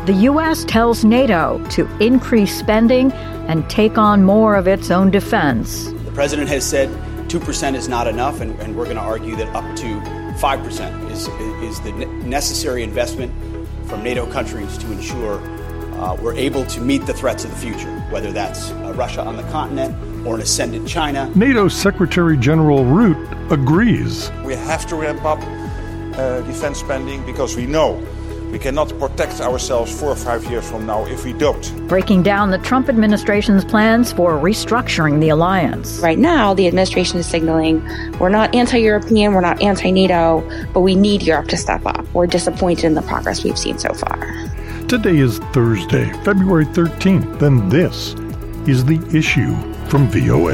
the U.S. tells NATO to increase spending and take on more of its own defense. The president has said 2% is not enough, and we're going to argue that up to 5% is the necessary investment from NATO countries to ensure we're able to meet the threats of the future, whether that's Russia on the continent or an ascendant China. NATO Secretary General Rutte agrees. We have to ramp up defense spending because we know we cannot protect ourselves 4 or 5 years from now if we don't. Breaking down the Trump administration's plans for restructuring the alliance. Right now, the administration is signaling we're not anti-European, we're not anti-NATO, but we need Europe to step up. We're disappointed in the progress we've seen so far. Today is Thursday, February 13th, and this is The Issue from VOA.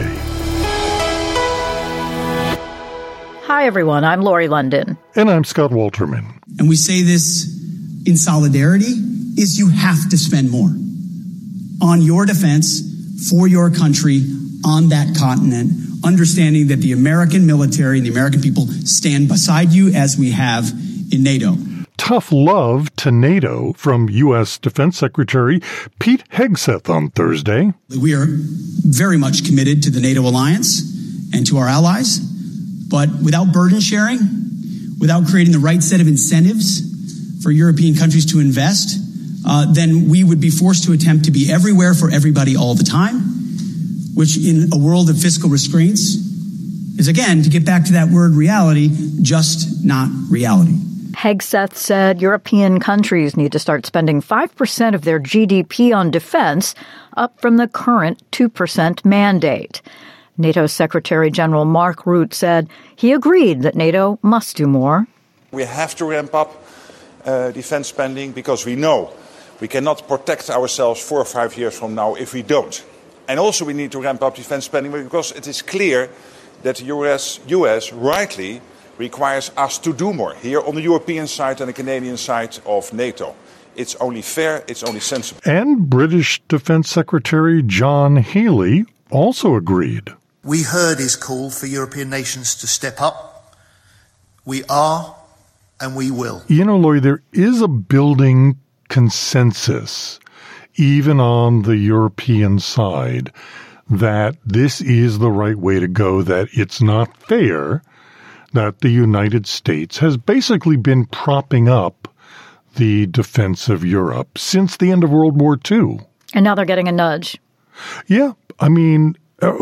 Hi, everyone. I'm Lori London. And I'm Scott Walterman. And we say this in solidarity, is you have to spend more on your defense, for your country, on that continent, understanding that the American military and the American people stand beside you as we have in NATO. Tough love to NATO from U.S. Defense Secretary Pete Hegseth on Thursday. We are very much committed to the NATO alliance and to our allies, but without burden sharing, without creating the right set of incentives for European countries to invest, then we would be forced to attempt to be everywhere for everybody all the time, which in a world of fiscal restraints is, again, to get back to that word reality, just not reality. Hegseth said European countries need to start spending 5% of their GDP on defense, up from the current 2% mandate. NATO Secretary General Mark Rutte said he agreed that NATO must do more. We have to ramp up defense spending because we know we cannot protect ourselves 4 or 5 years from now if we don't. And also we need to ramp up defense spending because it is clear that the US rightly requires us to do more here on the European side and the Canadian side of NATO. It's only fair, it's only sensible. And British Defense Secretary John Healey also agreed. We heard his call for European nations to step up. We are and we will. You know, Lori, there is a building consensus, even on the European side, that this is the right way to go, that it's not fair that the United States has basically been propping up the defense of Europe since the end of World War II. And now they're getting a nudge. Yeah, I mean,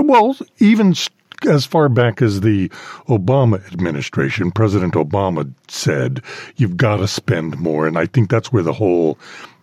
even as far back as the Obama administration, President Obama said, you've got to spend more. And I think that's where the whole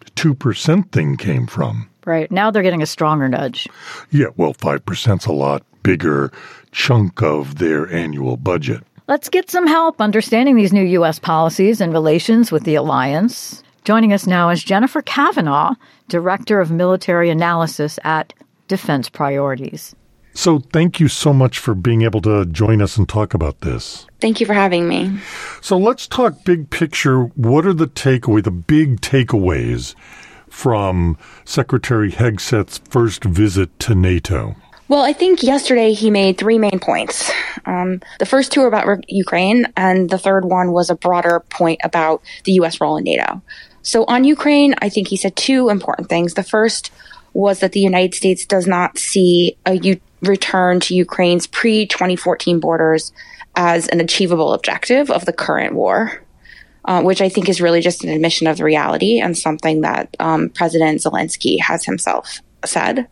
2% thing came from. Right. Now they're getting a stronger nudge. Yeah, well, 5%'s a lot bigger chunk of their annual budget. Let's get some help understanding these new U.S. policies and relations with the alliance. Joining us now is Jennifer Kavanaugh, Director of Military Analysis at Defense Priorities. So thank you so much for being able to join us and talk about this. Thank you for having me. So let's talk big picture. What are the big takeaways from Secretary Hegseth's first visit to NATO? Well, I think yesterday he made 3 main points. The first 2 are about Ukraine, and the third one was a broader point about the U.S. role in NATO. So on Ukraine, I think he said 2 important things. The first was that the United States does not see a return to Ukraine's pre-2014 borders as an achievable objective of the current war, which I think is really just an admission of the reality and something that President Zelensky has himself said.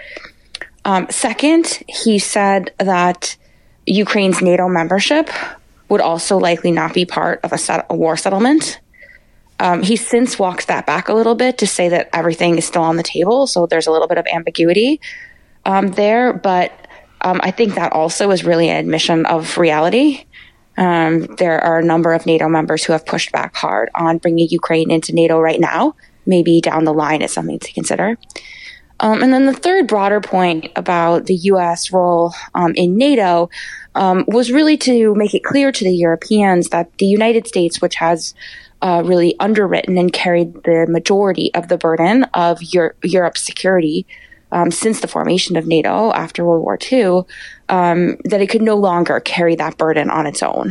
Second, he said that Ukraine's NATO membership would also likely not be part of a war settlement. He's since walked that back a little bit to say that everything is still on the table, so there's a little bit of ambiguity there, but I think that also is really an admission of reality. There are a number of NATO members who have pushed back hard on bringing Ukraine into NATO right now. Maybe down the line is something to consider. And then the third broader point about the U.S. role in NATO was really to make it clear to the Europeans that the United States, which has really underwritten and carried the majority of the burden of Europe's security since the formation of NATO after World War II, that it could no longer carry that burden on its own.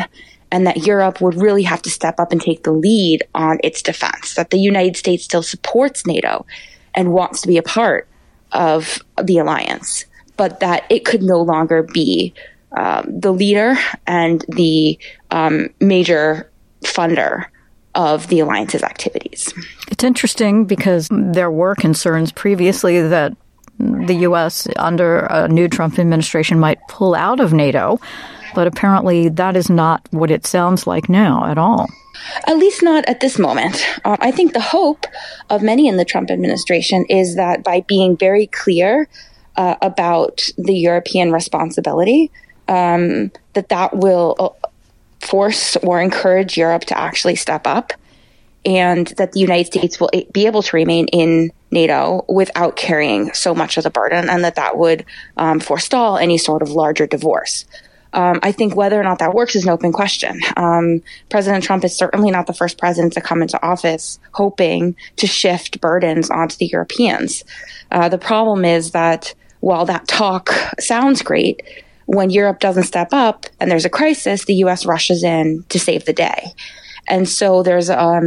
and that Europe would really have to step up and take the lead on its defense, that the United States still supports NATO and wants to be a part of the alliance, but that it could no longer be the leader and the major funder of the alliance's activities. It's interesting because there were concerns previously that the U.S. under a new Trump administration might pull out of NATO, but apparently that is not what it sounds like now at all. At least not at this moment. I think the hope of many in the Trump administration is that by being very clear about the European responsibility, that will force or encourage Europe to actually step up, and that the United States will be able to remain in NATO without carrying so much of the burden, and that would forestall any sort of larger divorce. I think whether or not that works is an open question. President Trump is certainly not the first president to come into office hoping to shift burdens onto the Europeans. The problem is that while that talk sounds great, when Europe doesn't step up and there's a crisis, the U.S. rushes in to save the day. And so there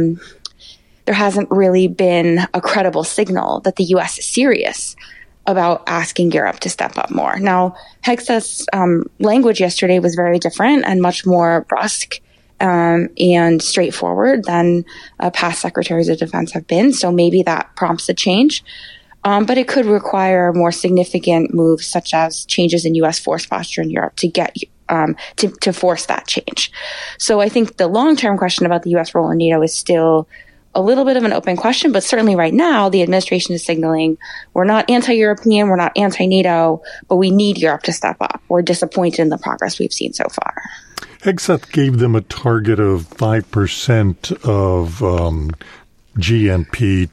hasn't really been a credible signal that the U.S. is serious about asking Europe to step up more. Now, Hegseth's language yesterday was very different and much more brusque and straightforward than past secretaries of defense have been. So maybe that prompts a change. But it could require more significant moves, such as changes in U.S. force posture in Europe to get to force that change. So I think the long-term question about the U.S. role in NATO is still a little bit of an open question, but certainly right now the administration is signaling we're not anti-European, we're not anti-NATO, but we need Europe to step up. We're disappointed in the progress we've seen so far. Hegseth gave them a target of 5% of GNP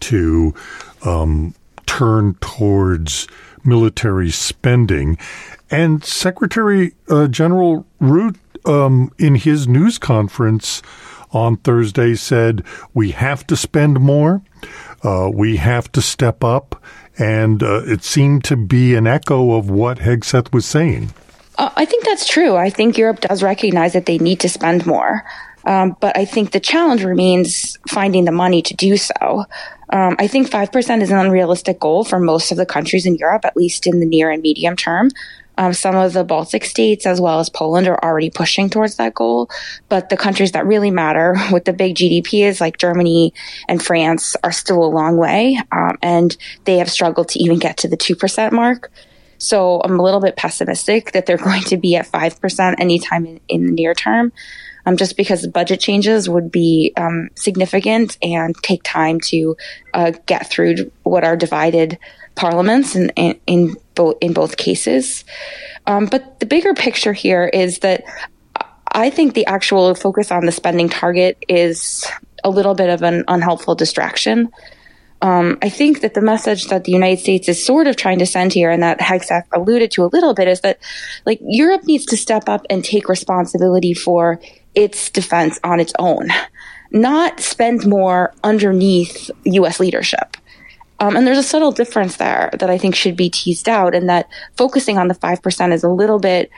to turn towards military spending. And Secretary General Root, in his news conference on Thursday, said we have to spend more, we have to step up, and it seemed to be an echo of what Hegseth was saying. I think that's true. I think Europe does recognize that they need to spend more. But I think the challenge remains finding the money to do so. I think 5% is an unrealistic goal for most of the countries in Europe, at least in the near and medium term. Some of the Baltic states, as well as Poland, are already pushing towards that goal. But the countries that really matter with the big GDPs like Germany and France are still a long way. And they have struggled to even get to the 2% mark. So I'm a little bit pessimistic that they're going to be at 5% anytime in the near term. Just because the budget changes would be significant and take time to get through what are divided parliaments in both cases. But the bigger picture here is that I think the actual focus on the spending target is a little bit of an unhelpful distraction. I think that the message that the United States is sort of trying to send here, and that Hegseth alluded to a little bit, is that Europe needs to step up and take responsibility for its defense on its own, not spend more underneath U.S. leadership. And there's a subtle difference there that I think should be teased out, and that focusing on the 5% is a little bit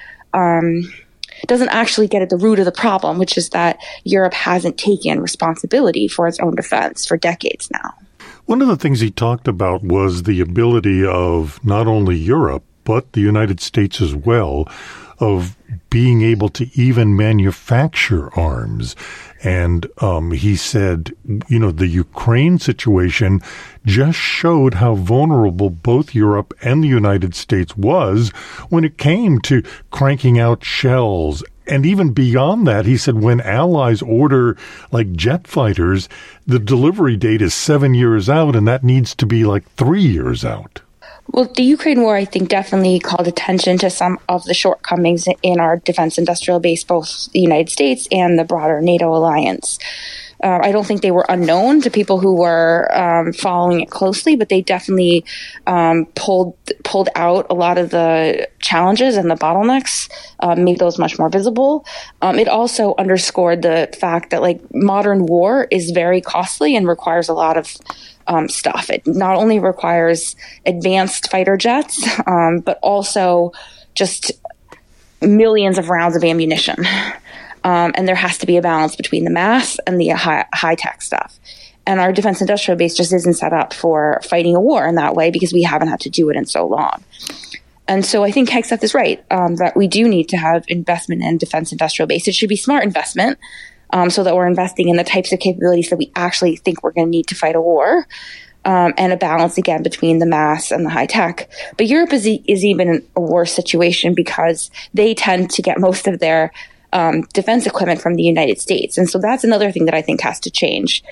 doesn't actually get at the root of the problem, which is that Europe hasn't taken responsibility for its own defense for decades now. One of the things he talked about was the ability of not only Europe, but the United States as well, of being able to even manufacture arms. And he said, the Ukraine situation just showed how vulnerable both Europe and the United States was when it came to cranking out shells. And even beyond that, he said when allies order jet fighters, the delivery date is 7 years out, and that needs to be 3 years out. Well, the Ukraine war, I think, definitely called attention to some of the shortcomings in our defense industrial base, both the United States and the broader NATO alliance. I don't think they were unknown to people who were following it closely, but they definitely pulled out a lot of the challenges and the bottlenecks, made those much more visible. It also underscored the fact that modern war is very costly and requires a lot of stuff. It not only requires advanced fighter jets, but also just millions of rounds of ammunition. And there has to be a balance between the mass and the high-tech stuff. And our defense industrial base just isn't set up for fighting a war in that way because we haven't had to do it in so long. And so I think Hegseth is right, that we do need to have investment in defense industrial base. It should be smart investment, so that we're investing in the types of capabilities that we actually think we're going to need to fight a war, and a balance, again, between the mass and the high tech. But Europe is even in a worse situation because they tend to get most of their defense equipment from the United States. And so that's another thing that I think has to change,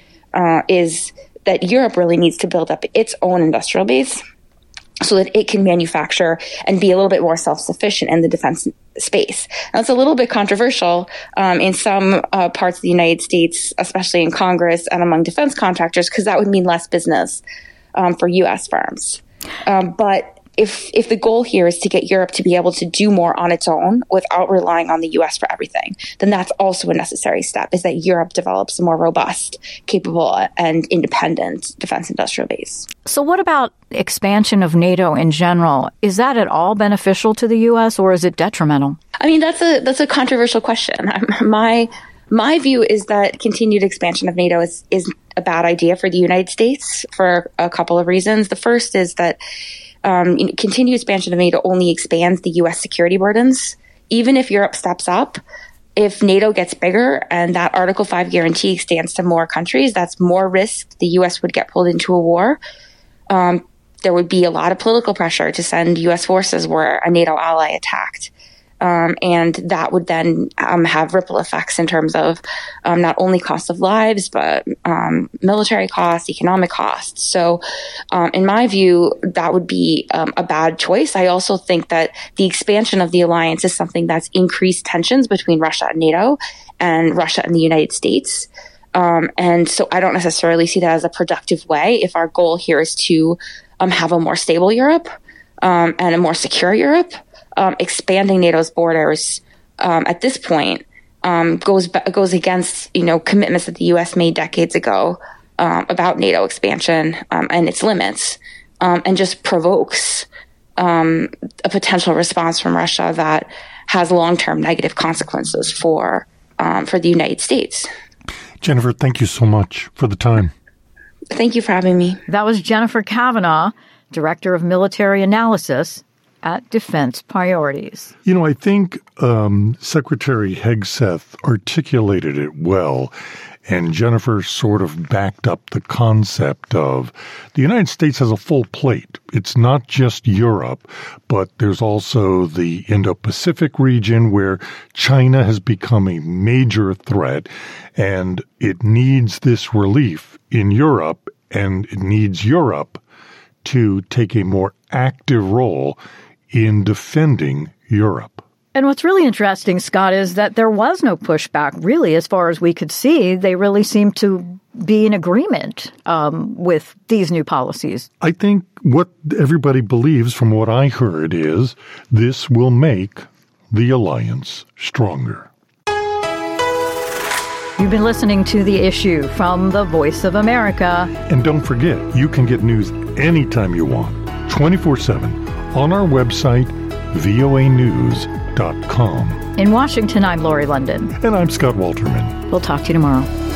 is that Europe really needs to build up its own industrial base so that it can manufacture and be a little bit more self-sufficient in the defense space. Now, it's a little bit controversial in some parts of the United States, especially in Congress and among defense contractors, because that would mean less business for U.S. firms. But if the goal here is to get Europe to be able to do more on its own without relying on the U.S. for everything, then that's also a necessary step, is that Europe develops a more robust, capable, and independent defense industrial base. So what about expansion of NATO in general? Is that at all beneficial to the U.S. or is it detrimental? I mean, that's a controversial question. My view is that continued expansion of NATO is a bad idea for the United States for a couple of reasons. The first is that continued expansion of NATO only expands the U.S. security burdens. Even if Europe steps up, if NATO gets bigger and that Article 5 guarantee extends to more countries, that's more risk the U.S. would get pulled into a war. There would be a lot of political pressure to send U.S. forces where a NATO ally attacked. And that would then have ripple effects in terms of not only cost of lives, but military costs, economic costs. So in my view, that would be a bad choice. I also think that the expansion of the alliance is something that's increased tensions between Russia and NATO and Russia and the United States. And so I don't necessarily see that as a productive way if our goal here is to have a more stable Europe and a more secure Europe. Expanding NATO's borders at this point goes against commitments that the U.S. made decades ago about NATO expansion and its limits, and just provokes a potential response from Russia that has long-term negative consequences for the United States. Jennifer, thank you so much for the time. Thank you for having me. That was Jennifer Kavanagh, Director of Military Analysis at Defense Priorities. I think Secretary Hegseth articulated it well, and Jennifer sort of backed up the concept of the United States has a full plate. It's not just Europe, but there's also the Indo-Pacific region where China has become a major threat, and it needs this relief in Europe, and it needs Europe to take a more active role in defending Europe. And what's really interesting, Scott, is that there was no pushback, really, as far as we could see. They really seemed to be in agreement with these new policies. I think what everybody believes from what I heard is this will make the alliance stronger. You've been listening to The Issue from the Voice of America. And don't forget, you can get news anytime you want, 24/7. On our website, voanews.com. In Washington, I'm Lori London. And I'm Scott Walterman. We'll talk to you tomorrow.